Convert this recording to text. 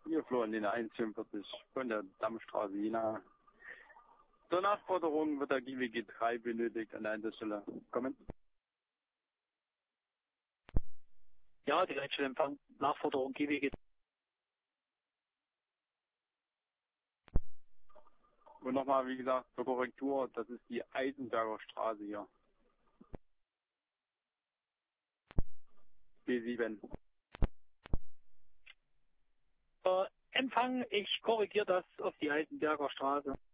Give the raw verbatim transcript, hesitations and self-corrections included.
Hier Florian Lehne eins vierundvierzig von der Dammstraße Jena. Zur Nachforderung wird der G W G drei benötigt an der Einsatzstelle. Kommen. Ja, die Leitstelle Empfang, Nachforderung G W G. Und nochmal, wie gesagt, zur Korrektur, das ist die Eisenberger Straße hier. B sieben. Äh, Empfang, ich korrigiere das auf die Eisenberger Straße.